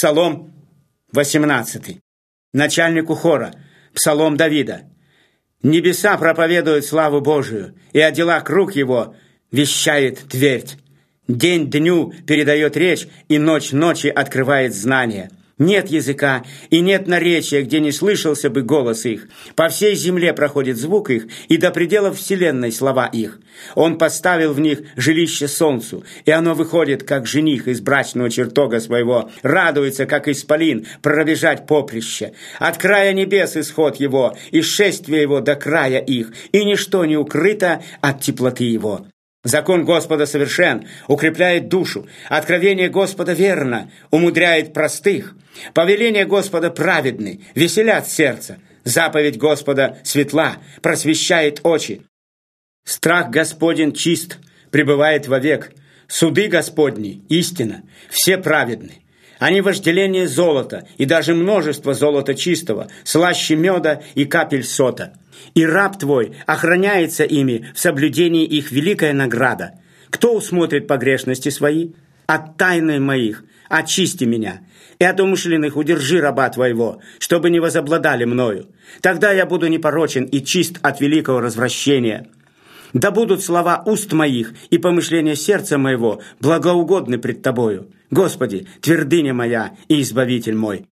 Псалом 18. Начальнику хора. Псалом Давида. Небеса проповедуют славу Божию, и о делах рук его вещает твердь. День дню передает речь, и ночь ночи открывает знание. Нет языка и нет наречия, где не слышался бы голос их. По всей земле проходит звук их, и до пределов вселенной слова их. Он поставил в них жилище солнцу, и оно выходит, как жених из брачного чертога своего, радуется, как исполин, пробежать поприще. От края небес исход его, и шествие его до края их, и ничто не укрыто от теплоты его. Закон Господа совершен, укрепляет душу. Откровение Господа верно, умудряет простых. Повеления Господа праведны, веселят сердце. Заповедь Господа светла, просвещает очи. Страх Господень чист, пребывает вовек. Суды Господни истина, все праведны. Они вожделение золота, и даже множество золота чистого, слаще меда и капель сота. И раб твой охраняется ими, в соблюдении их великая награда. Кто усмотрит погрешности свои? От тайны моих очисти меня, и от умышленных удержи раба твоего, чтобы не возобладали мною. Тогда я буду непорочен и чист от великого развращения. Да будут слова уст моих и помышления сердца моего благоугодны пред тобою. Господи, твердыня моя и избавитель мой.